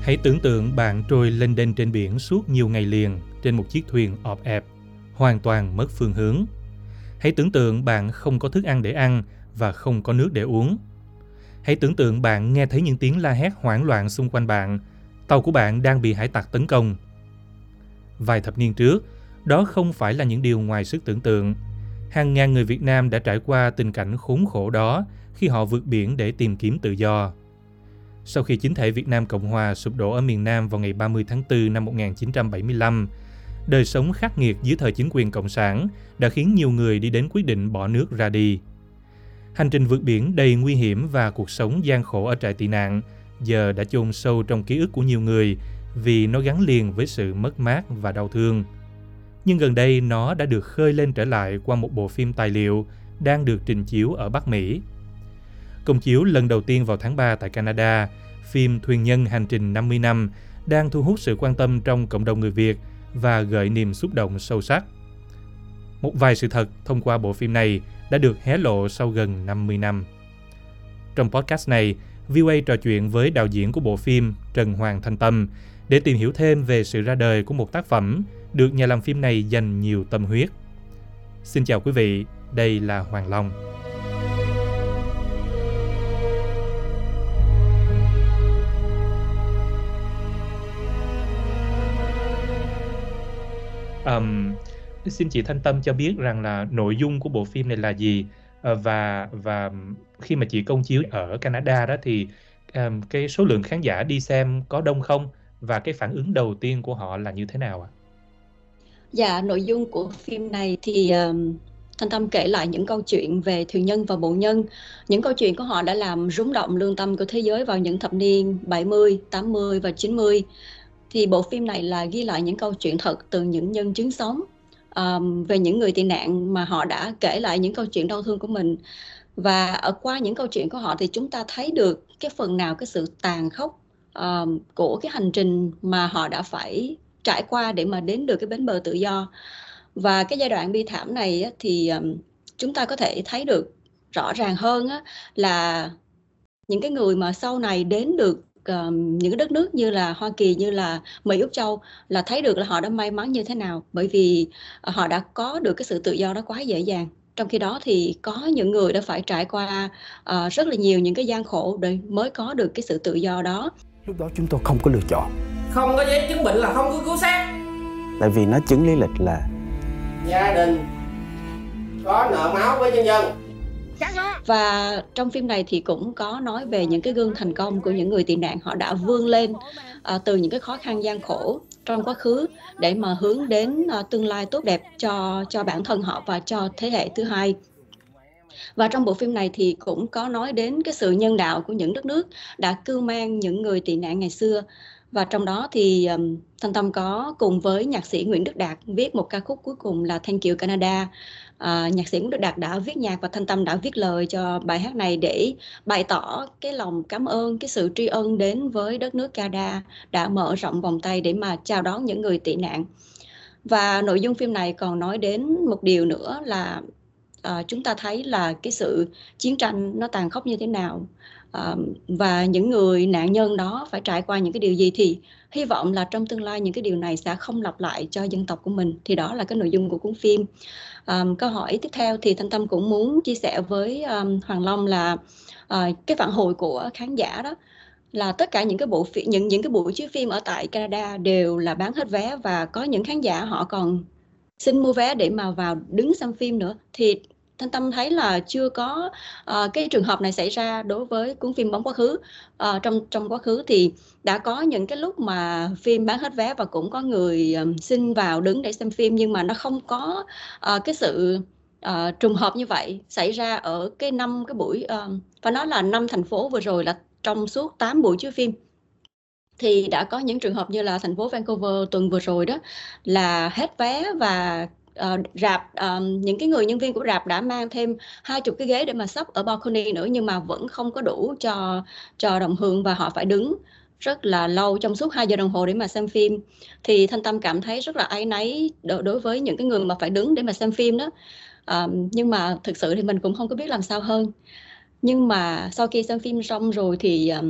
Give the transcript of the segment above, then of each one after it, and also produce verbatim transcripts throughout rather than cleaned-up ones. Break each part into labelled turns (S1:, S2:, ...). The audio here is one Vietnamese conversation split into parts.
S1: Hãy tưởng tượng bạn trôi lênh đênh trên biển suốt nhiều ngày liền trên một chiếc thuyền ọp ẹp, hoàn toàn mất phương hướng. Hãy tưởng tượng bạn không có thức ăn để ăn và không có nước để uống. Hãy tưởng tượng bạn nghe thấy những tiếng la hét hoảng loạn xung quanh bạn. Tàu của bạn đang bị hải tặc tấn công. Vài thập niên trước, đó không phải là những điều ngoài sức tưởng tượng. Hàng ngàn người Việt Nam đã trải qua tình cảnh khốn khổ đó khi họ vượt biển để tìm kiếm tự do. Sau khi chính thể Việt Nam Cộng Hòa sụp đổ ở miền Nam vào ngày ba mươi tháng tư năm một nghìn chín trăm bảy mươi lăm, đời sống khắc nghiệt dưới thời chính quyền Cộng sản đã khiến nhiều người đi đến quyết định bỏ nước ra đi. Hành trình vượt biển đầy nguy hiểm và cuộc sống gian khổ ở trại tị nạn giờ đã chôn sâu trong ký ức của nhiều người vì nó gắn liền với sự mất mát và đau thương. Nhưng gần đây nó đã được khơi lên trở lại qua một bộ phim tài liệu đang được trình chiếu ở Bắc Mỹ. Công chiếu lần đầu tiên vào tháng ba tại Canada, phim Thuyền nhân hành trình năm mươi năm đang thu hút sự quan tâm trong cộng đồng người Việt và gợi niềm xúc động sâu sắc. Một vài sự thật thông qua bộ phim này đã được hé lộ sau gần năm mươi năm. Trong podcast này, vê o a trò chuyện với đạo diễn của bộ phim Trần Hoàng Thanh Tâm để tìm hiểu thêm về sự ra đời của một tác phẩm được nhà làm phim này dành nhiều tâm huyết. Xin chào quý vị, đây là Hoàng Long. Um, xin chị Thanh Tâm cho biết rằng là nội dung của bộ phim này là gì, uh, và và khi mà chị công chiếu ở Canada đó thì um, cái số lượng khán giả đi xem có đông không và cái phản ứng đầu tiên của họ là như thế nào ạ?
S2: Dạ, nội dung của phim này thì um, Thanh Tâm kể lại những câu chuyện về thuyền nhân và bộ nhân. Những câu chuyện của họ đã làm rung động lương tâm của thế giới vào những thập niên bảy mươi, tám mươi và chín mươi. Thì bộ phim này là ghi lại những câu chuyện thật từ những nhân chứng sống um, về những người tị nạn mà họ đã kể lại những câu chuyện đau thương của mình. Và ở qua những câu chuyện của họ thì chúng ta thấy được cái phần nào cái sự tàn khốc um, của cái hành trình mà họ đã phải trải qua để mà đến được cái bến bờ tự do. Và cái giai đoạn bi thảm này á, thì um, chúng ta có thể thấy được rõ ràng hơn á, là những cái người mà sau này đến được um, những cái đất nước như là Hoa Kỳ, như là Mỹ, Úc Châu, là thấy được là họ đã may mắn như thế nào, bởi vì uh, họ đã có được cái sự tự do đó quá dễ dàng. Trong khi đó thì có những người đã phải trải qua uh, rất là nhiều những cái gian khổ để mới có được cái sự tự do đó.
S3: Lúc đó chúng tôi không có lựa chọn.
S4: Không có giấy chứng bệnh là không có cứu xác.
S3: Tại vì nó chứng lý lịch là
S4: gia đình có nợ máu với nhân dân.
S2: Và trong phim này thì cũng có nói về những cái gương thành công của những người tị nạn. Họ đã vươn lên uh, từ những cái khó khăn gian khổ trong quá khứ để mà hướng đến uh, tương lai tốt đẹp cho, cho bản thân họ và cho thế hệ thứ hai. Và trong bộ phim này thì cũng có nói đến cái sự nhân đạo của những đất nước đã cưu mang những người tị nạn ngày xưa. Và trong đó thì um, Thanh Tâm có cùng với nhạc sĩ Nguyễn Đức Đạt viết một ca khúc cuối cùng là Thank You Canada. Uh, nhạc sĩ Nguyễn Đức Đạt đã viết nhạc và Thanh Tâm đã viết lời cho bài hát này để bày tỏ cái lòng cảm ơn, cái sự tri ân đến với đất nước Canada đã mở rộng vòng tay để mà chào đón những người tị nạn. Và nội dung phim này còn nói đến một điều nữa là uh, chúng ta thấy là cái sự chiến tranh nó tàn khốc như thế nào. Uh, và những người nạn nhân đó phải trải qua những cái điều gì, thì hy vọng là trong tương lai những cái điều này sẽ không lặp lại cho dân tộc của mình. Thì đó là cái nội dung của cuốn phim. Um, câu hỏi tiếp theo thì Thanh Tâm cũng muốn chia sẻ với um, Hoàng Long là uh, cái phản hồi của khán giả đó là tất cả những cái bộ phim, những những cái buổi chiếu phim ở tại Canada đều là bán hết vé, và có những khán giả họ còn xin mua vé để mà vào đứng xem phim nữa. Thì Thanh Tâm thấy là chưa có uh, cái trường hợp này xảy ra đối với cuốn phim Bóng Quá Khứ. Uh, trong trong quá khứ thì đã có những cái lúc mà phim bán hết vé và cũng có người um, xin vào đứng để xem phim, nhưng mà nó không có uh, cái sự uh, trùng hợp như vậy xảy ra ở cái năm cái buổi uh, và nó là năm thành phố vừa rồi, là trong suốt tám buổi chiếu phim. Thì đã có những trường hợp như là thành phố Vancouver tuần vừa rồi đó là hết vé, và Uh, rạp uh, những cái người nhân viên của rạp đã mang thêm hai chục cái ghế để mà sắp ở balcony nữa, nhưng mà vẫn không có đủ cho cho đồng hương, và họ phải đứng rất là lâu trong suốt hai giờ đồng hồ để mà xem phim. Thì Thanh Tâm cảm thấy rất là áy náy đối, đối với những cái người mà phải đứng để mà xem phim đó. Uh, nhưng mà thực sự thì mình cũng không có biết làm sao hơn. Nhưng mà sau khi xem phim xong rồi thì um,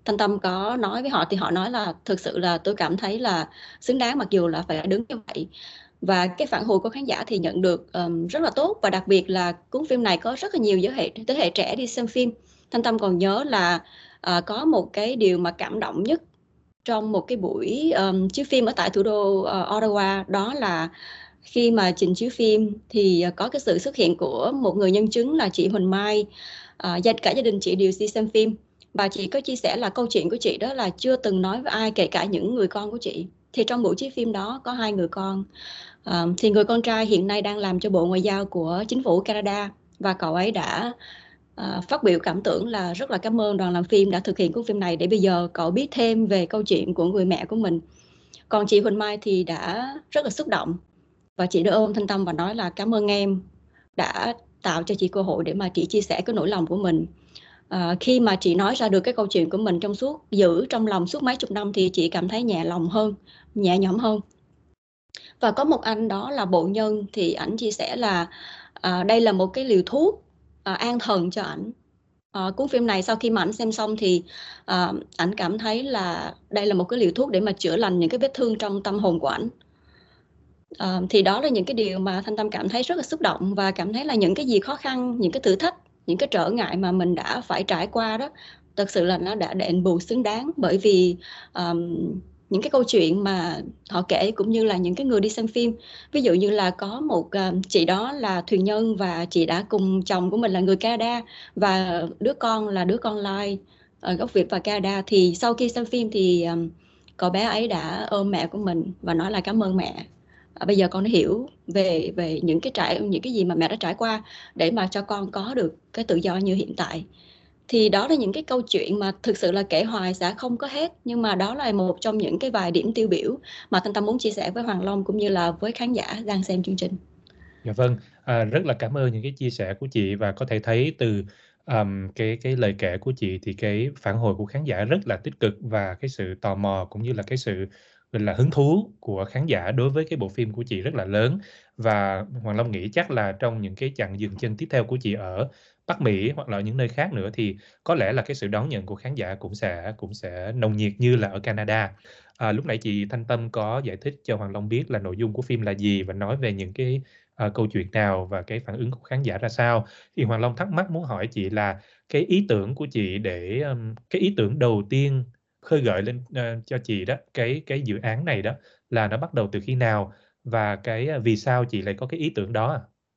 S2: Thanh Tâm có nói với họ thì họ nói là thực sự là tôi cảm thấy là xứng đáng mặc dù là phải đứng như vậy. Và cái phản hồi của khán giả thì nhận được um, rất là tốt, và đặc biệt là cuốn phim này có rất là nhiều giới hệ thế hệ trẻ đi xem phim. Thanh Tâm còn nhớ là uh, có một cái điều mà cảm động nhất trong một cái buổi um, chiếu phim ở tại thủ đô uh, Ottawa, đó là khi mà trình chiếu phim thì uh, có cái sự xuất hiện của một người nhân chứng là chị Huỳnh Mai. Uh, cả gia đình chị đều đi xem phim, và chị có chia sẻ là câu chuyện của chị đó là chưa từng nói với ai, kể cả những người con của chị. Thì trong buổi chiếu phim đó có hai người con. À, thì người con trai hiện nay đang làm cho Bộ Ngoại giao của chính phủ Canada, và cậu ấy đã à, phát biểu cảm tưởng là rất là cảm ơn đoàn làm phim đã thực hiện cuốn phim này để bây giờ cậu biết thêm về câu chuyện của người mẹ của mình. Còn chị Huỳnh Mai thì đã rất là xúc động, và chị đã ôm Thanh Tâm và nói là cảm ơn em đã tạo cho chị cơ hội để mà chị chia sẻ cái nỗi lòng của mình. À, khi mà chị nói ra được cái câu chuyện của mình trong suốt giữ trong lòng suốt mấy chục năm thì chị cảm thấy nhẹ lòng hơn, nhẹ nhõm hơn. Và có một anh đó là Bộ Nhân, thì ảnh chia sẻ là à, đây là một cái liều thuốc à, an thần cho ảnh. À, cuốn phim này sau khi mà ảnh xem xong thì à, ảnh cảm thấy là đây là một cái liều thuốc để mà chữa lành những cái vết thương trong tâm hồn của ảnh. À, thì đó là những cái điều mà Thanh Tâm cảm thấy rất là xúc động, và cảm thấy là những cái gì khó khăn, những cái thử thách, những cái trở ngại mà mình đã phải trải qua đó, thật sự là nó đã đền bù xứng đáng. Bởi vì um, những cái câu chuyện mà họ kể cũng như là những cái người đi xem phim, ví dụ như là có một uh, chị đó là thuyền nhân, và chị đã cùng chồng của mình là người Canada, và đứa con là đứa con lai uh, gốc Việt và Canada. Thì sau khi xem phim thì um, cậu bé ấy đã ôm mẹ của mình và nói là cảm ơn mẹ. À, bây giờ con đã hiểu về về những cái trải những cái gì mà mẹ đã trải qua để mà cho con có được cái tự do như hiện tại. Thì đó là những cái câu chuyện mà thực sự là kể hoài sẽ không có hết, nhưng mà đó là một trong những cái vài điểm tiêu biểu mà Thanh Tâm muốn chia sẻ với Hoàng Long cũng như là với khán giả đang xem chương trình.
S1: Dạ vâng, à, rất là cảm ơn những cái chia sẻ của chị, và có thể thấy từ um, cái cái lời kể của chị thì cái phản hồi của khán giả rất là tích cực, và cái sự tò mò cũng như là cái sự gọi là hứng thú của khán giả đối với cái bộ phim của chị rất là lớn. Và Hoàng Long nghĩ chắc là trong những cái chặng dừng chân tiếp theo của chị ở Bắc Mỹ hoặc là ở những nơi khác nữa thì có lẽ là cái sự đón nhận của khán giả cũng sẽ cũng sẽ nồng nhiệt như là ở Canada. À, lúc nãy chị Thanh Tâm có giải thích cho Hoàng Long biết là nội dung của phim là gì và nói về những cái À, câu chuyện nào và cái phản ứng của khán giả ra sao. Thì Hoàng Long thắc mắc muốn hỏi chị là cái ý tưởng của chị để um, cái ý tưởng đầu tiên khơi gợi lên uh, cho chị đó cái cái dự án này đó là nó bắt đầu từ khi nào, và cái uh, vì sao chị lại có cái ý tưởng đó?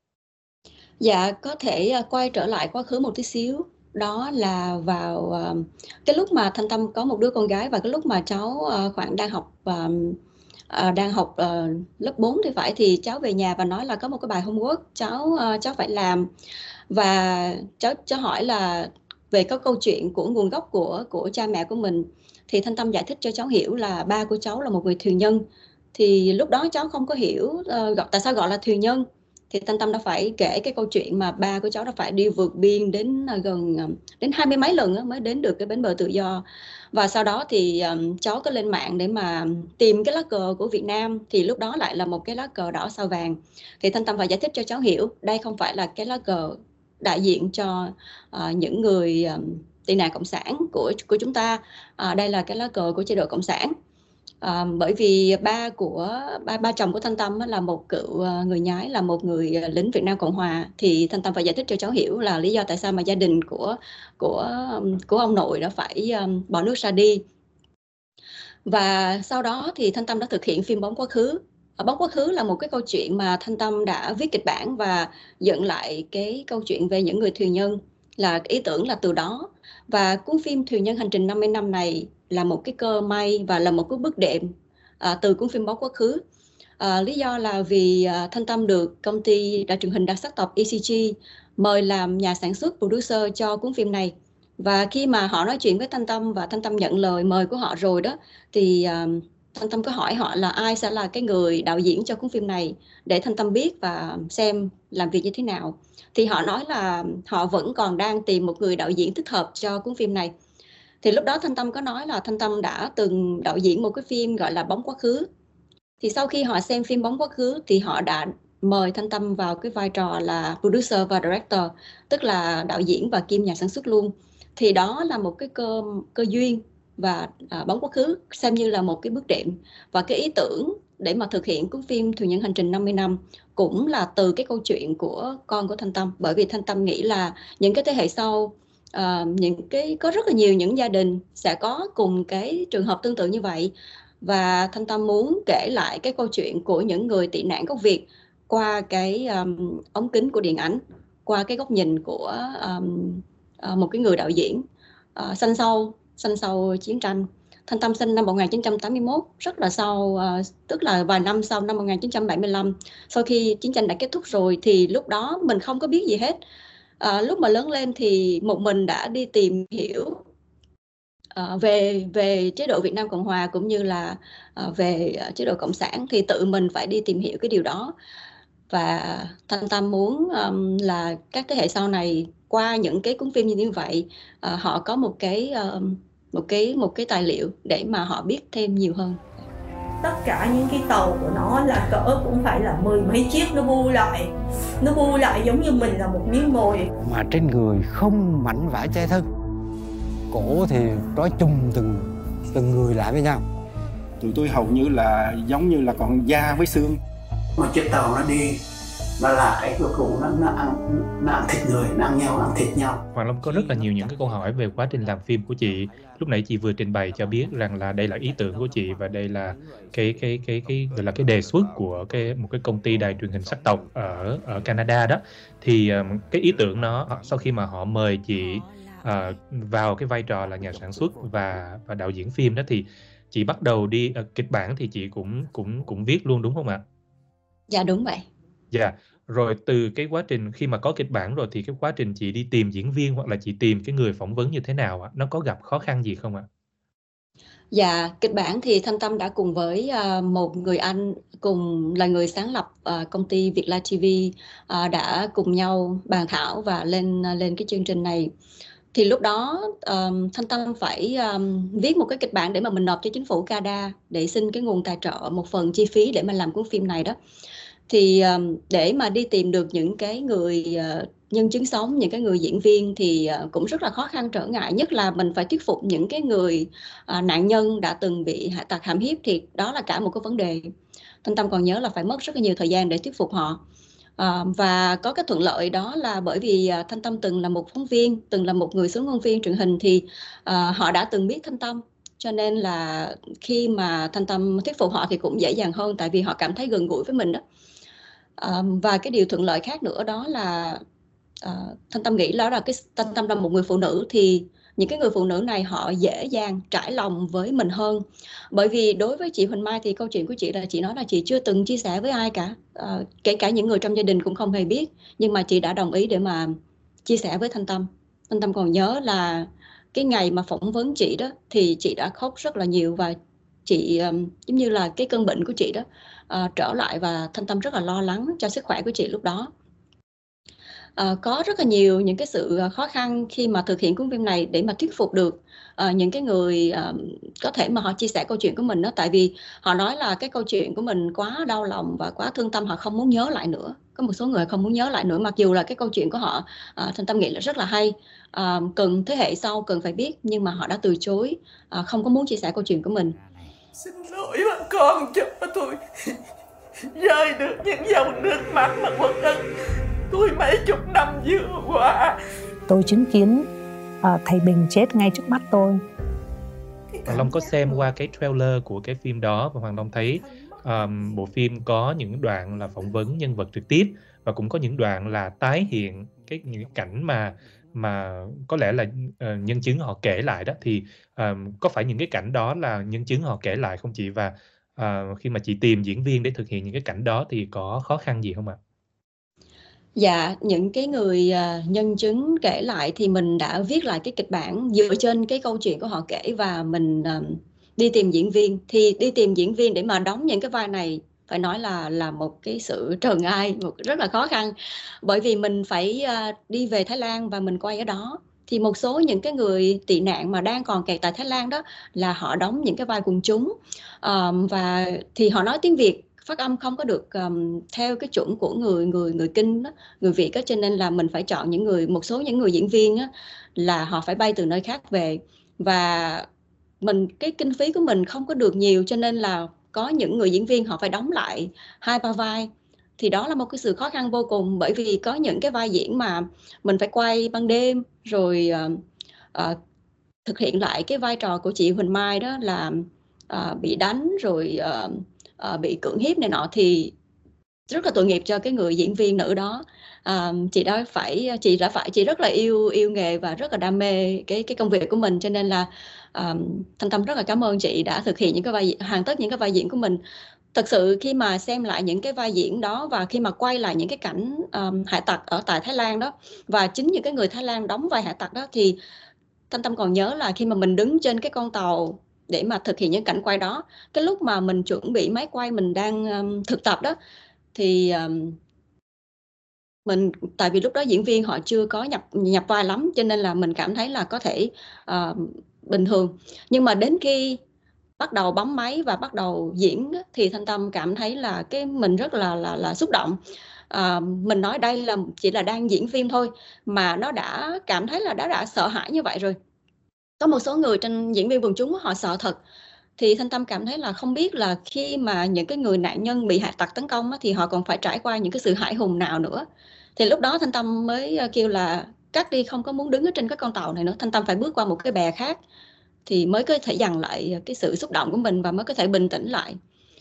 S2: Dạ, có thể uh, quay trở lại quá khứ một tí xíu. Đó là vào uh, cái lúc mà Thanh Tâm có một đứa con gái, và cái lúc mà cháu uh, khoảng đang học uh, uh, đang học uh, lớp bốn thì phải, thì cháu về nhà và nói là có một cái bài homework cháu uh, cháu phải làm. Và cháu cháu hỏi là về cái câu chuyện của nguồn gốc của của cha mẹ của mình. Thì Thanh Tâm giải thích cho cháu hiểu là ba của cháu là một người thuyền nhân. Thì lúc đó cháu không có hiểu uh, gọi tại sao gọi là thuyền nhân. Thì Thanh Tâm đã phải kể cái câu chuyện mà ba của cháu đã phải đi vượt biên đến uh, gần uh, đến hai mươi mấy lần uh, mới đến được cái bến bờ tự do. Và sau đó thì um, cháu có lên mạng để mà tìm cái lá cờ của Việt Nam, thì lúc đó lại là một cái lá cờ đỏ sao vàng. Thì Thanh Tâm phải giải thích cho cháu hiểu đây không phải là cái lá cờ đại diện cho uh, những người um, tị nạn cộng sản của của chúng ta. Uh, đây là cái lá cờ của chế độ cộng sản. À, bởi vì ba của ba ba chồng của Thanh Tâm là một cựu người nhái, là một người lính Việt Nam Cộng Hòa. Thì Thanh Tâm phải giải thích cho cháu hiểu là lý do tại sao mà gia đình của của của ông nội đã phải um, bỏ nước ra đi. Và sau đó thì Thanh Tâm đã thực hiện phim Bóng Quá Khứ. Bóng Quá Khứ là một cái câu chuyện mà Thanh Tâm đã viết kịch bản và dựng lại cái câu chuyện về những người thuyền nhân, là ý tưởng là từ đó. Và cuốn phim Thuyền Nhân Hành Trình năm mươi năm này là một cái cơ may và là một cái bước đệm à, từ cuốn phim Bóng Quá Khứ. À, lý do là vì à, Thanh Tâm được công ty đài truyền hình đa sắc tộc E C G mời làm nhà sản xuất, producer cho cuốn phim này. Và khi mà họ nói chuyện với Thanh Tâm và Thanh Tâm nhận lời mời của họ rồi đó, thì à, Thanh Tâm có hỏi họ là ai sẽ là cái người đạo diễn cho cuốn phim này để Thanh Tâm biết và xem làm việc như thế nào. Thì họ nói là họ vẫn còn đang tìm một người đạo diễn thích hợp cho cuốn phim này. Thì lúc đó Thanh Tâm có nói là Thanh Tâm đã từng đạo diễn một cái phim gọi là Bóng Quá Khứ. Thì sau khi họ xem phim Bóng Quá Khứ thì họ đã mời Thanh Tâm vào cái vai trò là producer và director, tức là đạo diễn và kiêm nhà sản xuất luôn. Thì đó là một cái cơ cơ duyên và à, Bóng Quá Khứ xem như là một cái bước đệm. Và cái ý tưởng để mà thực hiện cuốn phim Thuyền Nhân Hành Trình năm mươi năm cũng là từ cái câu chuyện của con của Thanh Tâm, bởi vì Thanh Tâm nghĩ là những cái thế hệ sau, uh, những cái có rất là nhiều những gia đình sẽ có cùng cái trường hợp tương tự như vậy, và Thanh Tâm muốn kể lại cái câu chuyện của những người tị nạn gốc Việt qua cái um, ống kính của điện ảnh, qua cái góc nhìn của um, uh, một cái người đạo diễn uh, sanh sau sanh sau chiến tranh. Thanh Tâm sinh năm một nghìn chín trăm tám mươi mốt, rất là sau, uh, tức là vài năm sau năm một nghìn chín trăm bảy mươi lăm. Sau khi chiến tranh đã kết thúc rồi thì lúc đó mình không có biết gì hết. Uh, lúc mà lớn lên thì một mình đã đi tìm hiểu uh, về về chế độ Việt Nam Cộng Hòa cũng như là uh, về uh, chế độ Cộng sản, thì tự mình phải đi tìm hiểu cái điều đó. Và Thanh Tâm muốn um, là các thế hệ sau này qua những cái cuốn phim như vậy, uh, họ có một cái uh, một cái một cái tài liệu để mà họ biết thêm nhiều hơn.
S5: Tất cả những cái tàu của nó là cỡ cũng phải là mười mấy chiếc, nó bu lại nó bu lại giống như mình là một miếng mồi.
S3: Mà trên người không mảnh vải che thân, cổ thì trói chung từng từng người lại với nhau.
S6: Tụi tôi hầu như là giống như là còn da với xương.
S7: Một chiếc tàu nó đi, nó là cái cuối cùng nó, nó, ăn, nó ăn thịt người, nó ăn nhau, nó ăn thịt nhau.
S1: Hoàng Long có rất là nhiều những cái câu hỏi về quá trình làm phim của chị. Lúc nãy chị vừa trình bày cho biết rằng là đây là ý tưởng của chị và đây là cái cái cái cái gọi là cái đề xuất của cái một cái công ty đài truyền hình sắc tộc ở ở Canada đó. Thì um, cái ý tưởng nó sau khi mà họ mời chị uh, vào cái vai trò là nhà sản xuất và và đạo diễn phim đó, thì chị bắt đầu đi uh, kịch bản thì chị cũng cũng cũng viết luôn đúng không ạ?
S2: Dạ đúng vậy.
S1: Dạ, yeah. Rồi từ cái quá trình khi mà có kịch bản rồi thì cái quá trình chị đi tìm diễn viên hoặc là chị tìm cái người phỏng vấn như thế nào ạ? Nó có gặp khó khăn gì không ạ?
S2: Dạ, kịch bản thì Thanh Tâm đã cùng với uh, một người anh cùng là người sáng lập uh, công ty Vietlife ti vi uh, đã cùng nhau bàn thảo và lên uh, lên cái chương trình này. Thì lúc đó um, Thanh Tâm phải um, viết một cái kịch bản để mà mình nộp cho chính phủ Canada để xin cái nguồn tài trợ một phần chi phí để mà làm cuốn phim này đó. Thì um, để mà đi tìm được những cái người uh, nhân chứng sống, những cái người diễn viên thì uh, cũng rất là khó khăn trở ngại, nhất là mình phải thuyết phục những cái người uh, nạn nhân đã từng bị hạ tặc hãm hiếp, thì đó là cả một cái vấn đề. Thanh Tâm còn nhớ là phải mất rất là nhiều thời gian để thuyết phục họ. Uh, và có cái thuận lợi đó là bởi vì uh, Thanh Tâm từng là một phóng viên, từng là một người xuống ngôn viên truyền hình, thì uh, họ đã từng biết Thanh Tâm, cho nên là khi mà Thanh Tâm thuyết phục họ thì cũng dễ dàng hơn, tại vì họ cảm thấy gần gũi với mình đó. Uh, và cái điều thuận lợi khác nữa đó là uh, Thanh Tâm nghĩ đó là cái Thanh Tâm là một người phụ nữ, thì những cái người phụ nữ này họ dễ dàng trải lòng với mình hơn. Bởi vì đối với chị Huỳnh Mai thì câu chuyện của chị là chị nói là chị chưa từng chia sẻ với ai cả, uh, kể cả những người trong gia đình cũng không hề biết, nhưng mà chị đã đồng ý để mà chia sẻ với Thanh Tâm. Thanh Tâm còn nhớ là cái ngày mà phỏng vấn chị đó thì chị đã khóc rất là nhiều, và chị um, giống như là cái cơn bệnh của chị đó uh, trở lại, và Thanh Tâm rất là lo lắng cho sức khỏe của chị lúc đó. Uh, có rất là nhiều những cái sự khó khăn khi mà thực hiện cuốn phim này để mà thuyết phục được uh, những cái người uh, có thể mà họ chia sẻ câu chuyện của mình đó, tại vì họ nói là cái câu chuyện của mình quá đau lòng và quá thương tâm, họ không muốn nhớ lại nữa. Có một số người không muốn nhớ lại nữa, mặc dù là cái câu chuyện của họ uh, Thanh Tâm nghĩ là rất là hay, uh, cần thế hệ sau cần phải biết, nhưng mà họ đã từ chối, uh, không có muốn chia sẻ câu chuyện của mình.
S5: Xin lỗi bà con cho tôi rơi được những dòng nước mắt mà quất ức tôi mấy chục năm vừa qua.
S8: Tôi chứng kiến uh, thầy Bình chết ngay trước mắt tôi.
S1: Hoàng Long có xem qua cái trailer của cái phim đó và Hoàng Long thấy um, bộ phim có những đoạn là phỏng vấn nhân vật trực tiếp và cũng có những đoạn là tái hiện cái những cái cảnh mà mà có lẽ là uh, nhân chứng họ kể lại đó. Thì um, có phải những cái cảnh đó là nhân chứng họ kể lại không chị? Và uh, khi mà chị tìm diễn viên để thực hiện những cái cảnh đó thì có khó khăn gì không ạ?
S2: Dạ, những cái người uh, nhân chứng kể lại thì mình đã viết lại cái kịch bản dựa trên cái câu chuyện của họ kể, và mình uh, đi tìm diễn viên. Thì đi tìm diễn viên để mà đóng những cái vai này phải nói là là một cái sự trần ai, một rất là khó khăn, bởi vì mình phải uh, đi về Thái Lan và mình quay ở đó. Thì một số những cái người tị nạn mà đang còn kẹt tại Thái Lan đó là họ đóng những cái vai quần chúng, uh, và thì họ nói tiếng Việt, phát âm không có được um, theo cái chuẩn của người người người Kinh đó, người Việt đó, cho nên là mình phải chọn những người một số những người diễn viên á, là họ phải bay từ nơi khác về, và mình cái kinh phí của mình không có được nhiều, cho nên là có những người diễn viên họ phải đóng lại hai ba vai. Thì đó là một cái sự khó khăn vô cùng, bởi vì có những cái vai diễn mà mình phải quay ban đêm, rồi uh, uh, thực hiện lại cái vai trò của chị Huỳnh Mai đó là uh, bị đánh rồi uh, uh, bị cưỡng hiếp này nọ, thì rất là tội nghiệp cho cái người diễn viên nữ đó. Uh, chị đó phải chị đã phải chị rất là yêu yêu nghề và rất là đam mê cái cái công việc của mình, cho nên là uh, Thanh Tâm rất là cảm ơn chị đã thực hiện những cái vai hoàn tất những cái vai diễn của mình. Thật sự khi mà xem lại những cái vai diễn đó và khi mà quay lại những cái cảnh um, hải tặc ở tại Thái Lan đó, và chính những cái người Thái Lan đóng vai hải tặc đó, thì Thanh Tâm còn nhớ là khi mà mình đứng trên cái con tàu để mà thực hiện những cảnh quay đó, cái lúc mà mình chuẩn bị máy quay, mình đang um, thực tập đó, thì um, mình tại vì lúc đó diễn viên họ chưa có nhập nhập vai lắm, cho nên là mình cảm thấy là có thể uh, bình thường. Nhưng mà đến khi bắt đầu bấm máy và bắt đầu diễn thì Thanh Tâm cảm thấy là cái mình rất là là là xúc động. À, mình nói đây là chỉ là đang diễn phim thôi mà nó đã cảm thấy là đã đã sợ hãi như vậy rồi. Có một số người trên diễn viên quần chúng họ sợ thật, thì Thanh Tâm cảm thấy là không biết là khi mà những cái người nạn nhân bị hải tặc tấn công thì họ còn phải trải qua những cái sự hãi hùng nào nữa. Thì lúc đó Thanh Tâm mới kêu là cắt đi, không có muốn đứng ở trên cái con tàu này nữa, Thanh Tâm phải bước qua một cái bè khác thì mới có thể dằn lại cái sự xúc động của mình và mới có thể bình tĩnh lại.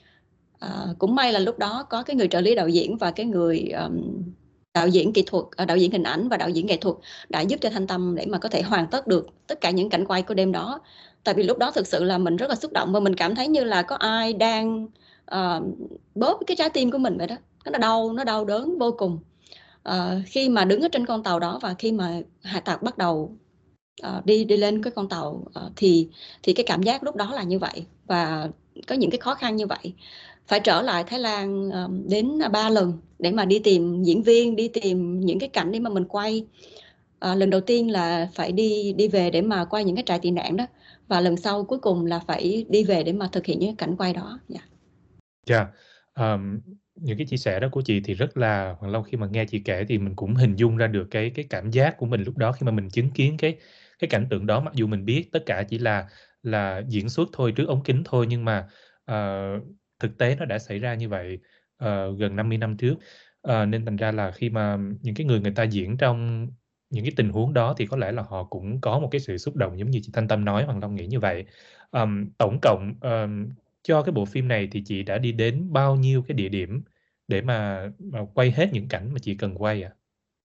S2: À, cũng may là lúc đó có cái người trợ lý đạo diễn và cái người um, đạo diễn kỹ thuật, đạo diễn hình ảnh và đạo diễn nghệ thuật đã giúp cho Thanh Tâm để mà có thể hoàn tất được tất cả những cảnh quay của đêm đó. Tại vì lúc đó thực sự là mình rất là xúc động và mình cảm thấy như là có ai đang uh, bóp cái trái tim của mình vậy đó. Nó đau, nó đau đớn vô cùng. Uh, khi mà đứng ở trên con tàu đó và khi mà hải tặc bắt đầu Uh, đi đi lên cái con tàu uh, thì thì cái cảm giác lúc đó là như vậy, và có những cái khó khăn như vậy. Phải trở lại Thái Lan uh, đến ba lần để mà đi tìm diễn viên, đi tìm những cái cảnh để mà mình quay. Uh, lần đầu tiên là phải đi đi về để mà quay những cái trại tị nạn đó, và lần sau cuối cùng là phải đi về để mà thực hiện những cái cảnh quay đó. Dạ.
S1: Yeah. Yeah. Um, những cái chia sẻ đó của chị thì rất là Hoàng Long, khi mà nghe chị kể thì mình cũng hình dung ra được cái cái cảm giác của mình lúc đó khi mà mình chứng kiến cái cái cảnh tượng đó, mặc dù mình biết tất cả chỉ là là diễn xuất thôi, trước ống kính thôi, nhưng mà uh, thực tế nó đã xảy ra như vậy uh, gần năm mươi năm trước. Uh, nên thành ra là khi mà những cái người người ta diễn trong những cái tình huống đó thì có lẽ là họ cũng có một cái sự xúc động giống như chị Thanh Tâm nói. Hoàng Long nghĩ như vậy. Um, tổng cộng um, cho cái bộ phim này thì chị đã đi đến bao nhiêu cái địa điểm để mà, mà quay hết những cảnh mà chị cần quay ạ? À?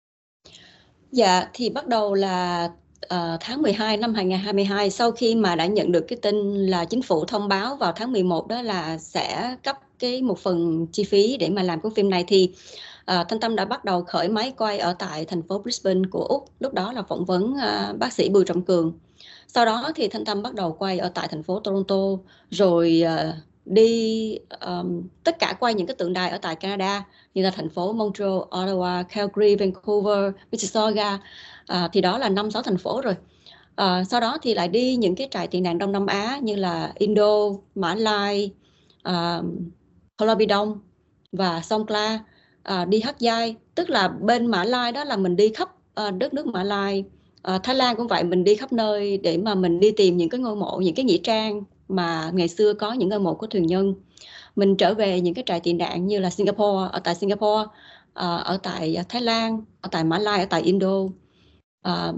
S2: Dạ, thì bắt đầu là uh, tháng mười hai năm hai nghìn không trăm hai mươi hai, sau khi mà đã nhận được cái tin là chính phủ thông báo vào tháng mười một đó là sẽ cấp cái một phần chi phí để mà làm cái phim này, thì uh, Thanh Tâm đã bắt đầu khởi máy quay ở tại thành phố Brisbane của Úc. Lúc đó là phỏng vấn uh, bác sĩ Bùi Trọng Cường. Sau đó thì Thanh Tâm bắt đầu quay ở tại thành phố Toronto, rồi uh, đi um, tất cả quay những cái tượng đài ở tại Canada như là thành phố Montreal, Ottawa, Calgary, Vancouver, Mississauga. À, thì đó là năm sáu thành phố rồi. À, sau đó thì lại đi những cái trại tị nạn Đông Nam Á như là Indo, Mã Lai, uh, Pulau Bidong và Songkhla, uh, đi Hat Yai, tức là bên Mã Lai đó là mình đi khắp uh, đất nước Mã Lai. Uh, Thái Lan cũng vậy, mình đi khắp nơi để mà mình đi tìm những cái ngôi mộ, những cái nghĩa trang mà ngày xưa có những ngôi mộ của thuyền nhân. Mình trở về những cái trại tị nạn như là Singapore, ở tại Singapore, uh, ở tại Thái Lan, ở tại Mã Lai, ở tại Indo. Uh,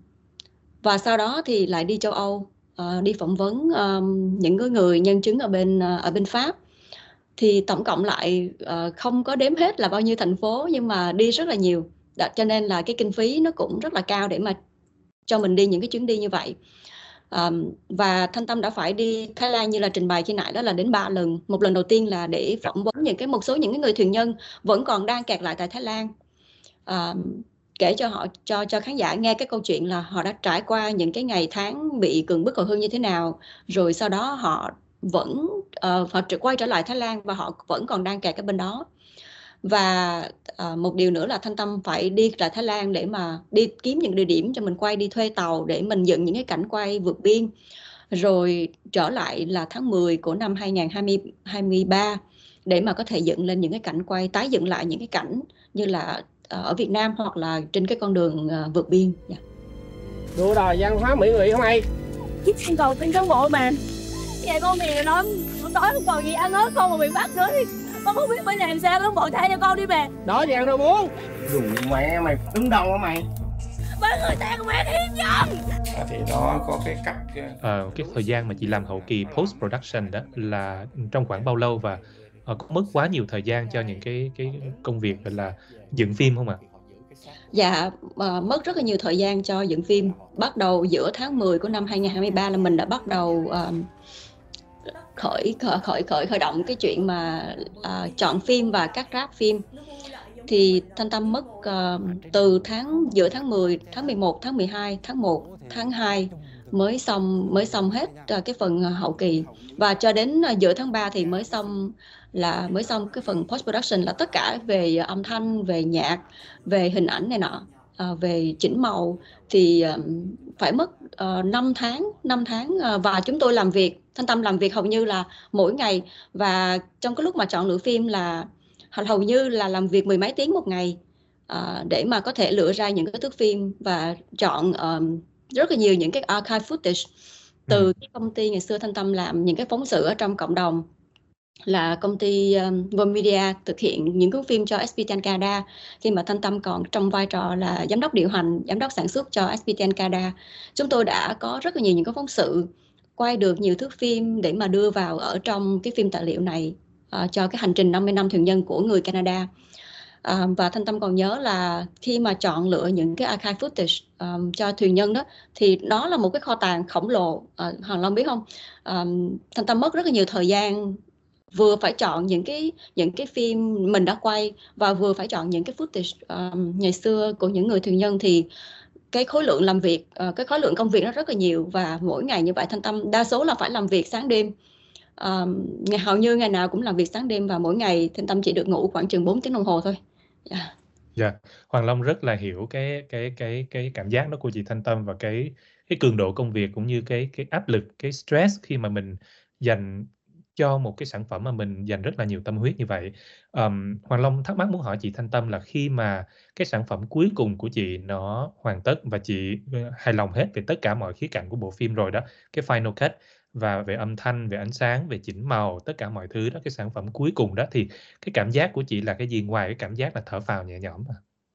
S2: và sau đó thì lại đi châu Âu, uh, đi phỏng vấn um, những người nhân chứng ở bên uh, ở bên Pháp. Thì tổng cộng lại uh, không có đếm hết là bao nhiêu thành phố, nhưng mà đi rất là nhiều. Đó, cho nên là cái kinh phí nó cũng rất là cao để mà cho mình đi những cái chuyến đi như vậy. Um, và Thanh Tâm đã phải đi Thái Lan như là trình bày khi nãy đó là đến ba lần. Một lần đầu tiên là để phỏng vấn những cái một số những cái người thuyền nhân vẫn còn đang kẹt lại tại Thái Lan, um, kể cho họ cho cho khán giả nghe cái câu chuyện là họ đã trải qua những cái ngày tháng bị cưỡng bức hồi hương như thế nào, rồi sau đó họ vẫn uh, họ quay trở lại Thái Lan và họ vẫn còn đang kẹt ở bên đó. Và uh, một điều nữa là Thanh Tâm phải đi lại Thái Lan để mà đi kiếm những địa điểm cho mình quay, đi thuê tàu để mình dựng những cái cảnh quay vượt biên. Rồi trở lại là tháng mười của năm hai nghìn không trăm hai mươi ba để mà có thể dựng lên những cái cảnh quay, tái dựng lại những cái cảnh như là uh, ở Việt Nam hoặc là trên cái con đường uh, vượt biên. Yeah.
S4: Đua đòi văn hóa Mỹ Ngụy không ai.
S9: Chiếc con cầu xin cán bộ mà. Vậy con thì nói đói không còn gì ăn hết, con mà bị bắt nữa thì con không biết phải làm sao, cán bộ tha cho con đi bà.
S4: Đói thì ăn đâu bố. Dù mẹ mày đứng đâu hả mày?
S9: Mấy người ta không ăn hiếp nhân.
S6: À, thì đó có cái cách
S1: Ờ, cái thời gian mà chị làm hậu kỳ post production đó là trong khoảng bao lâu, và ờ, có mất quá nhiều thời gian cho những cái cái công việc gọi là dựng phim không ạ?
S2: Dạ, ờ, mất rất là nhiều thời gian cho dựng phim. Bắt đầu giữa tháng mười của năm hai nghìn không trăm hai mươi ba là mình đã bắt đầu ờ, khởi khởi khởi khởi khởi động cái chuyện mà ờ, chọn phim và cắt ráp phim. Thì Thanh Tâm mất ờ, từ tháng giữa tháng mười, tháng mười một, tháng mười hai, tháng một, tháng hai mới xong mới xong hết ờ, cái phần hậu kỳ, và cho đến ờ, giữa tháng ba thì mới xong là mới xong cái phần post production, là tất cả về âm thanh, về nhạc, về hình ảnh này nọ, ờ, về chỉnh màu thì ờ, phải mất uh, năm tháng năm tháng ờ, và chúng tôi làm việc, Thanh Tâm làm việc hầu như là mỗi ngày, và trong cái lúc mà chọn lựa phim là hầu như là làm việc mười mấy tiếng một ngày ờ, để mà có thể lựa ra những cái thước phim và chọn ờ, rất là nhiều những cái archive footage từ
S1: Ừ.
S2: cái công ty ngày xưa Thanh Tâm làm những cái phóng sự ở trong cộng đồng, là công ty um, World Media thực hiện những cái phim cho ét pê ten Canada khi mà Thanh Tâm còn trong vai trò là giám đốc điều hành, giám đốc sản xuất cho ét pê ten Canada. Chúng tôi đã có rất là nhiều những cái phóng sự, quay được nhiều thước phim để mà đưa vào ở trong cái phim tài liệu này uh, cho cái hành trình năm mươi năm thuyền nhân của người Canada. À, và Thanh Tâm còn nhớ là khi mà chọn lựa những cái archive footage um, cho thuyền nhân đó, thì đó là một cái kho tàng khổng lồ. À, Hoàng Long biết không, um, Thanh Tâm mất rất là nhiều thời gian, vừa phải chọn những cái những cái phim mình đã quay và vừa phải chọn những cái footage um, ngày xưa của những người thuyền nhân, thì cái khối lượng làm việc, uh, cái khối lượng công việc nó rất là nhiều, và mỗi ngày như vậy Thanh Tâm đa số là phải làm việc sáng đêm. Um, ngày hầu như ngày nào cũng làm việc sáng đêm, và mỗi ngày Thanh Tâm chỉ được ngủ khoảng chừng bốn tiếng đồng hồ thôi. Yeah.
S1: Dạ, Hoàng Long rất là hiểu cái cái cái cái cảm giác đó của chị Thanh Tâm, và cái cái cường độ công việc cũng như cái cái áp lực, cái stress khi mà mình dành cho một cái sản phẩm mà mình dành rất là nhiều tâm huyết như vậy. Ờm, Hoàng Long thắc mắc muốn hỏi chị Thanh Tâm là khi mà cái sản phẩm cuối cùng của chị nó hoàn tất và chị ờ, hài lòng hết về tất cả mọi khía cạnh của bộ phim rồi đó, cái final cut và về âm thanh, về ánh sáng, về chỉnh màu, tất cả mọi thứ đó, cái sản phẩm cuối cùng đó, thì cái cảm giác của chị là cái gì ngoài cái cảm giác là thở phào nhẹ nhõm à?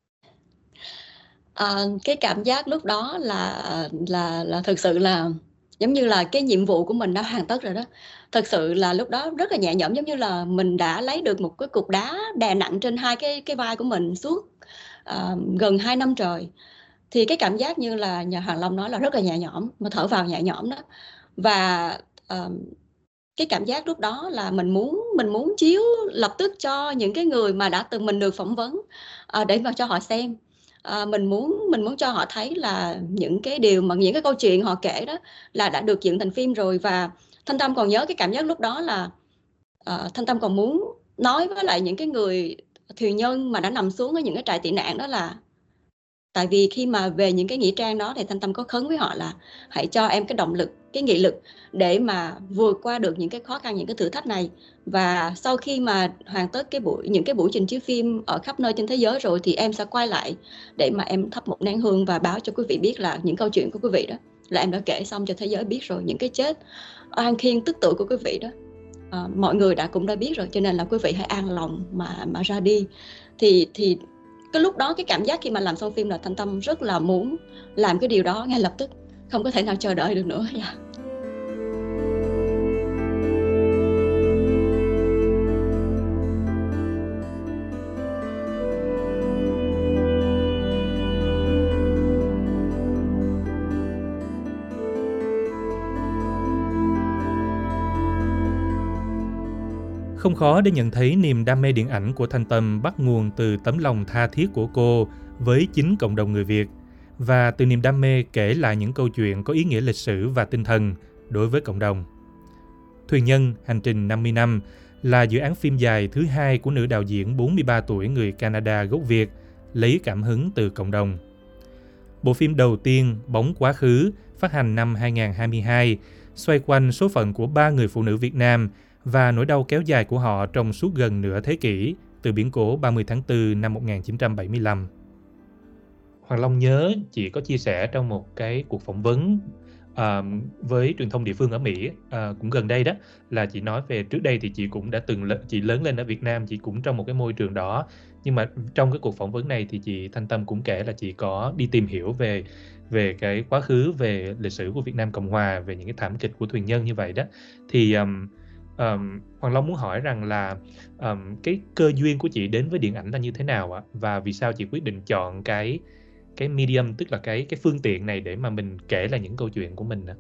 S2: À, cái cảm giác lúc đó là là là thực sự là giống như là cái nhiệm vụ của mình đã hoàn tất rồi đó. Thật sự là lúc đó rất là nhẹ nhõm, giống như là mình đã lấy được một cái cục đá đè nặng trên hai cái cái vai của mình suốt à, gần hai năm trời. Thì cái cảm giác như là nhà Hoàng Long nói là rất là nhẹ nhõm, mà thở vào nhẹ nhõm đó. Và à, cái cảm giác lúc đó là mình muốn mình muốn chiếu lập tức cho những cái người mà đã từng mình được phỏng vấn à, để mà cho họ xem. À, mình muốn mình muốn cho họ thấy là những cái điều mà những cái câu chuyện họ kể đó là đã được dựng thành phim rồi. Và Thanh Tâm còn nhớ cái cảm giác lúc đó là à, Thanh Tâm còn muốn nói với lại những cái người thuyền nhân mà đã nằm xuống ở những cái trại tị nạn đó là, tại vì khi mà về những cái nghĩa trang đó thì Thanh Tâm có khấn với họ là hãy cho em cái động lực, cái nghị lực để mà vượt qua được những cái khó khăn, những cái thử thách này. Và sau khi mà hoàn tất cái buổi những cái buổi trình chiếu phim ở khắp nơi trên thế giới rồi, thì em sẽ quay lại để mà em thắp một nén hương và báo cho quý vị biết là những câu chuyện của quý vị đó là em đã kể xong cho thế giới biết rồi. Những cái chết oan khiên tức tuổi của quý vị đó à, mọi người đã cũng đã biết rồi, cho nên là quý vị hãy an lòng mà mà ra đi. Thì thì cái lúc đó, cái cảm giác khi mà làm xong phim là Thanh Tâm rất là muốn làm cái điều đó ngay lập tức, không có thể nào chờ đợi được nữa. Yeah.
S1: Không khó để nhận thấy niềm đam mê điện ảnh của Thanh Tâm bắt nguồn từ tấm lòng tha thiết của cô với chính cộng đồng người Việt, và từ niềm đam mê kể lại những câu chuyện có ý nghĩa lịch sử và tinh thần đối với cộng đồng. Thuyền nhân hành trình năm mươi năm là dự án phim dài thứ hai của nữ đạo diễn bốn mươi ba tuổi người Canada gốc Việt, lấy cảm hứng từ cộng đồng. Bộ phim đầu tiên, Bóng Quá Khứ, phát hành năm hai nghìn không trăm hai mươi hai, xoay quanh số phận của ba người phụ nữ Việt Nam và nỗi đau kéo dài của họ trong suốt gần nửa thế kỷ, từ biến cố ba mươi tháng tư năm một nghìn chín trăm bảy mươi lăm. Hoàng Long nhớ chị có chia sẻ trong một cái cuộc phỏng vấn ờ, với truyền thông địa phương ở Mỹ ờ, cũng gần đây đó, là chị nói về trước đây thì chị cũng đã từng l- chị lớn lên ở Việt Nam, chị cũng trong một cái môi trường đó, nhưng mà trong cái cuộc phỏng vấn này thì chị Thanh Tâm cũng kể là chị có đi tìm hiểu về về cái quá khứ, về lịch sử của Việt Nam Cộng Hòa, về những cái thảm kịch của thuyền nhân như vậy đó. Thì um, um, Hoàng Long muốn hỏi rằng là um, cái cơ duyên của chị đến với điện ảnh là như thế nào ạ? Và vì sao chị quyết định chọn cái cái medium, tức là cái cái phương tiện này để mà mình kể lại những câu chuyện của mình ạ?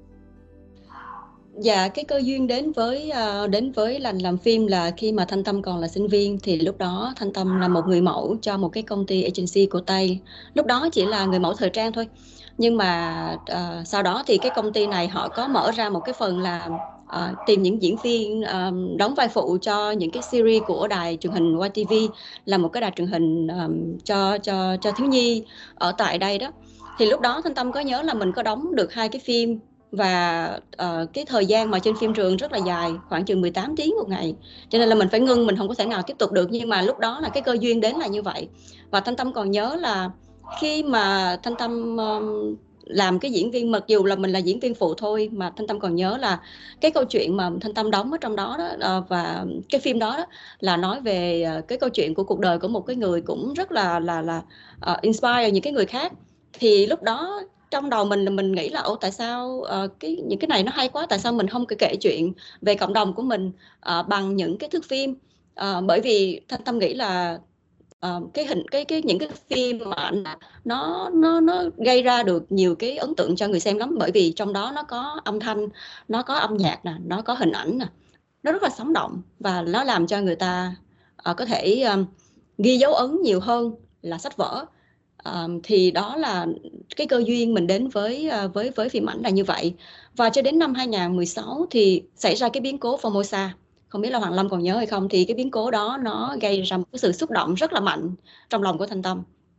S2: Dạ, cái cơ duyên đến với ờ, đến với lành làm phim là khi mà Thanh Tâm còn là sinh viên, thì lúc đó Thanh Tâm là một người mẫu cho một cái công ty agency của Tây. Lúc đó chỉ là người mẫu thời trang thôi. Nhưng mà ờ, sau đó thì cái công ty này họ có mở ra một cái phần là ờ, tìm những diễn viên ờ, đóng vai phụ cho những cái series của đài truyền hình Y T V, là một cái đài truyền hình ờ, cho cho cho thiếu nhi ở tại đây đó. Thì lúc đó Thanh Tâm có nhớ là mình có đóng được hai cái phim, và uh, cái thời gian mà trên phim trường rất là dài, khoảng chừng mười tám tiếng một ngày, cho nên là mình phải ngưng, mình không có thể nào tiếp tục được. Nhưng mà lúc đó là cái cơ duyên đến là như vậy. Và Thanh Tâm còn nhớ là khi mà Thanh Tâm um, làm cái diễn viên, mặc dù là mình là diễn viên phụ thôi, mà Thanh Tâm còn nhớ là cái câu chuyện mà Thanh Tâm đóng ở trong đó, đó uh, và cái phim đó, đó là nói về uh, cái câu chuyện của cuộc đời của một cái người cũng rất là là là uh, inspire những cái người khác. Thì lúc đó trong đầu mình là mình nghĩ là ồ, tại sao uh, cái những cái này nó hay quá, tại sao mình không kể chuyện về cộng đồng của mình uh, bằng những cái thước phim. Uh, bởi vì Thanh Tâm nghĩ là uh, cái hình cái cái những cái phim mà ảnh nó nó nó gây ra được nhiều cái ấn tượng cho người xem lắm, bởi vì trong đó nó có âm thanh, nó có âm nhạc nè, nó có hình ảnh nè, nó rất là sống động, và nó làm cho người ta uh, có thể um, ghi dấu ấn nhiều hơn là sách vở. Uh, thì đó là cái cơ duyên mình đến với uh, với với phim ảnh là như vậy. Và cho đến năm hai không một sáu thì xảy ra cái biến cố Formosa, không biết là Hoàng Lâm còn nhớ hay không. Thì cái biến cố đó nó gây ra một cái sự xúc động rất là mạnh trong lòng của Thanh Tâm,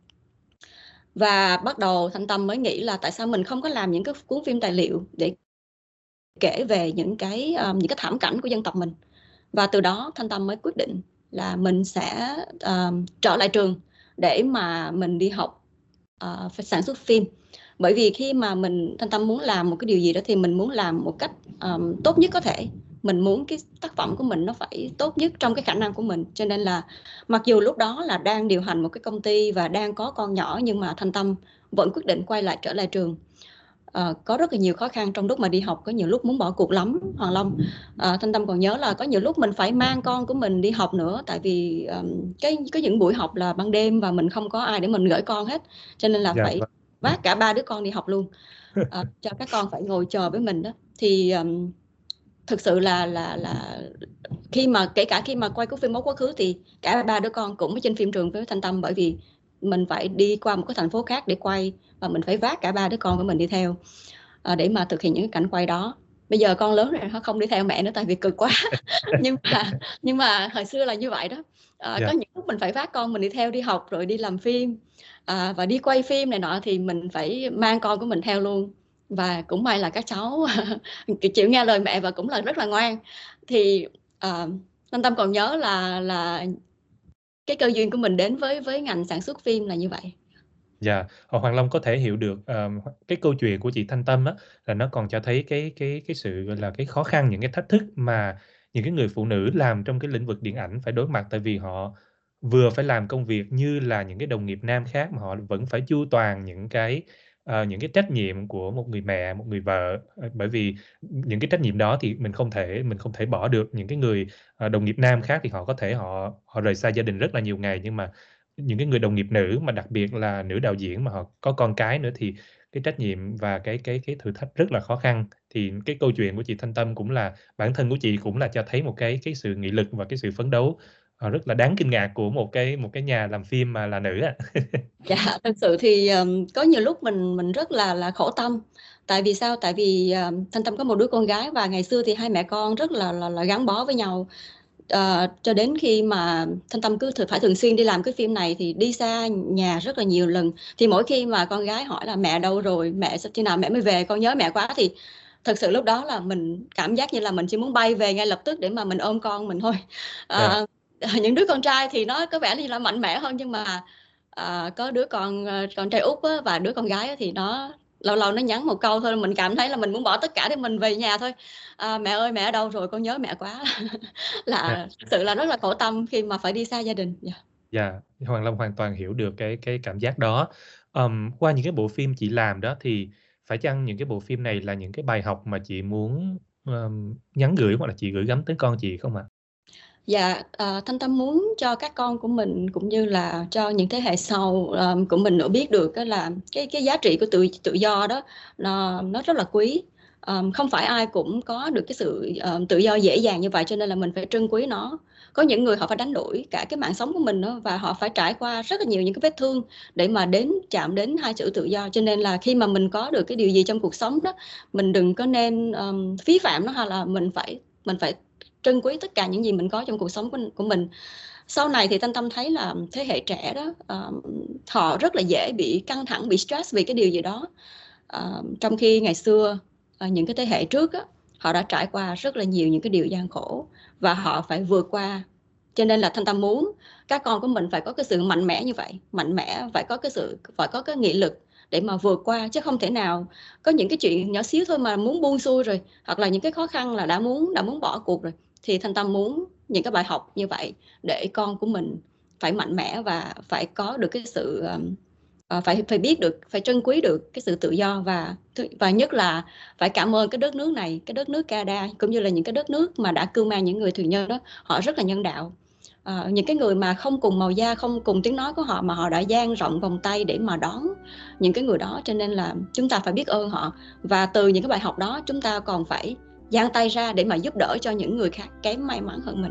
S2: và bắt đầu Thanh Tâm mới nghĩ là tại sao mình không có làm những cái cuốn phim tài liệu để kể về những cái um, những cái thảm cảnh của dân tộc mình. Và từ đó Thanh Tâm mới quyết định là mình sẽ um, trở lại trường để mà mình đi học uh, sản xuất phim. Bởi vì khi mà mình Thanh Tâm muốn làm một cái điều gì đó thì mình muốn làm một cách um, tốt nhất có thể. Mình muốn cái tác phẩm của mình nó phải tốt nhất trong cái khả năng của mình. Cho nên là mặc dù lúc đó là đang điều hành một cái công ty và đang có con nhỏ, nhưng mà Thanh Tâm vẫn quyết định quay lại trở lại trường. Uh, có rất là nhiều khó khăn trong lúc mà đi học, có nhiều lúc muốn bỏ cuộc lắm Hoàng Long. uh, Thanh Tâm còn nhớ là có nhiều lúc mình phải mang con của mình đi học nữa, tại vì um, cái có những buổi học là ban đêm và mình không có ai để mình gửi con hết, cho nên là
S1: Dạ
S2: phải
S1: vâng.
S2: vác cả ba đứa con đi học luôn, uh, cho các con phải ngồi chờ với mình đó. Thì um, thực sự là là là khi mà kể cả khi mà quay cái phim Máu Quá Khứ thì cả ba đứa con cũng ở trên phim trường với Thanh Tâm, bởi vì mình phải đi qua một cái thành phố khác để quay, và mình phải vác cả ba đứa con của mình đi theo à, để mà thực hiện những cái cảnh quay đó. Bây giờ con lớn rồi, nó không đi theo mẹ nữa tại vì cực quá. nhưng mà nhưng mà hồi xưa là như vậy đó. À,
S1: Dạ.
S2: có những lúc mình phải vác con mình đi theo, đi học rồi đi làm phim à, và đi quay phim này nọ, thì mình phải mang con của mình theo luôn. Và cũng may là các cháu chịu nghe lời mẹ và cũng là rất là ngoan. Thì à, Thanh Tâm còn nhớ là là cái cơ duyên của mình đến với với ngành sản xuất phim là như vậy.
S1: Dạ, Hồ Hoàng Long có thể hiểu được um, cái câu chuyện của chị Thanh Tâm á, là nó còn cho thấy cái cái cái sự gọi là cái khó khăn, những cái thách thức mà những cái người phụ nữ làm trong cái lĩnh vực điện ảnh phải đối mặt, tại vì họ vừa phải làm công việc như là những cái đồng nghiệp nam khác, mà họ vẫn phải chu toàn những cái uh, những cái trách nhiệm của một người mẹ, một người vợ. Uh, bởi vì những cái trách nhiệm đó thì mình không thể mình không thể bỏ được. Những cái người uh, đồng nghiệp nam khác thì họ có thể họ họ rời xa gia đình rất là nhiều ngày, nhưng mà những cái người đồng nghiệp nữ, mà đặc biệt là nữ đạo diễn mà họ có con cái nữa, thì cái trách nhiệm và cái cái cái thử thách rất là khó khăn. Thì cái câu chuyện của chị Thanh Tâm cũng là, bản thân của chị cũng là cho thấy một cái cái sự nghị lực và cái sự phấn đấu uh, rất là đáng kinh ngạc của một cái một cái nhà làm phim mà là nữ ạ.
S2: Dạ, thực sự thì um, có nhiều lúc mình mình rất là là khổ tâm. Tại vì sao? Tại vì um, Thanh Tâm có một đứa con gái, và ngày xưa thì hai mẹ con rất là là, là gắn bó với nhau. Uh, cho đến khi mà Thanh Tâm cứ phải thường xuyên đi làm cái phim này, thì đi xa nhà rất là nhiều lần. Thì mỗi khi mà con gái hỏi là mẹ đâu rồi, mẹ sắp khi nào mẹ mới về, con nhớ mẹ quá, thì thật sự lúc đó là mình cảm giác như là mình chỉ muốn bay về ngay lập tức để mà mình ôm con mình thôi. Uh, yeah. Những đứa con trai thì nó có vẻ như là mạnh mẽ hơn, nhưng mà uh, có đứa con con trai út á, và đứa con gái á, thì nó lâu lâu nó nhắn một câu thôi, mình cảm thấy là mình muốn bỏ tất cả để mình về nhà thôi. À, mẹ ơi, mẹ ở đâu rồi, con nhớ mẹ quá. Là thực sự là rất là khổ tâm khi mà phải đi xa gia đình. Dạ.
S1: Dạ, Hoàng Long hoàn toàn hiểu được cái cái cảm giác đó. Ờm, qua những cái bộ phim chị làm đó thì phải chăng những cái bộ phim này là những cái bài học mà chị muốn ờm, nhắn gửi hoặc là chị gửi gắm tới con chị không ạ?
S2: Dạ, à, Thanh Tâm muốn cho các con của mình cũng như là cho những thế hệ sau um, của mình nữa biết được cái là cái cái giá trị của tự tự do đó nó nó rất là quý. Um, không phải ai cũng có được cái sự um, tự do dễ dàng như vậy, cho nên là mình phải trân quý nó. Có những người họ phải đánh đổi cả cái mạng sống của mình đó, và họ phải trải qua rất là nhiều những cái vết thương để mà đến chạm đến hai chữ tự do. Cho nên là khi mà mình có được cái điều gì trong cuộc sống đó, mình đừng có nên um, phí phạm nó, hay là mình phải mình phải trân quý tất cả những gì mình có trong cuộc sống của, của mình. Sau này thì Thanh Tâm thấy là thế hệ trẻ đó uh, họ rất là dễ bị căng thẳng, bị stress vì cái điều gì đó, uh, trong khi ngày xưa uh, những cái thế hệ trước đó, họ đã trải qua rất là nhiều những cái điều gian khổ và họ phải vượt qua. Cho nên là Thanh Tâm muốn các con của mình phải có cái sự mạnh mẽ như vậy, mạnh mẽ, phải có cái sự phải có cái nghị lực để mà vượt qua, chứ không thể nào có những cái chuyện nhỏ xíu thôi mà muốn buông xuôi rồi, hoặc là những cái khó khăn là đã muốn đã muốn bỏ cuộc rồi. Thì Thanh Tâm muốn những cái bài học như vậy để con của mình phải mạnh mẽ và phải có được cái sự uh, phải phải biết được, phải trân quý được cái sự tự do, và và nhất là phải cảm ơn cái đất nước này, cái đất nước Canada, cũng như là những cái đất nước mà đã cưu mang những người thuyền nhân đó. Họ rất là nhân đạo. Uh, những cái người mà không cùng màu da, không cùng tiếng nói của họ, mà họ đã dang rộng vòng tay để mà đón những cái người đó. Cho nên là chúng ta phải biết ơn họ, và từ những cái bài học đó chúng ta còn phải dang tay ra để mà giúp đỡ cho những người khác kém may mắn hơn mình.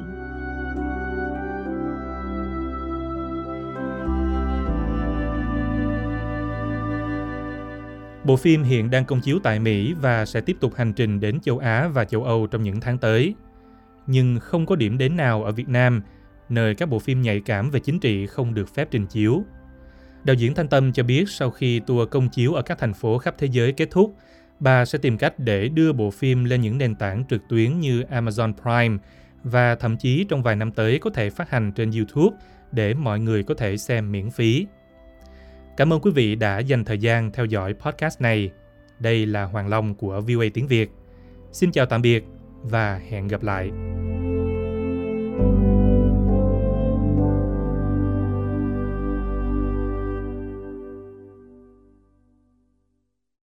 S1: Bộ phim hiện đang công chiếu tại Mỹ và sẽ tiếp tục hành trình đến châu Á và châu Âu trong những tháng tới. Nhưng không có điểm đến nào ở Việt Nam, nơi các bộ phim nhạy cảm về chính trị không được phép trình chiếu. Đạo diễn Thanh Tâm cho biết sau khi tour công chiếu ở các thành phố khắp thế giới kết thúc, bà sẽ tìm cách để đưa bộ phim lên những nền tảng trực tuyến như Amazon Prime và thậm chí trong vài năm tới có thể phát hành trên YouTube để mọi người có thể xem miễn phí. Cảm ơn quý vị đã dành thời gian theo dõi podcast này. Đây là Hoàng Long của vê o a Tiếng Việt. Xin chào tạm biệt và hẹn gặp lại.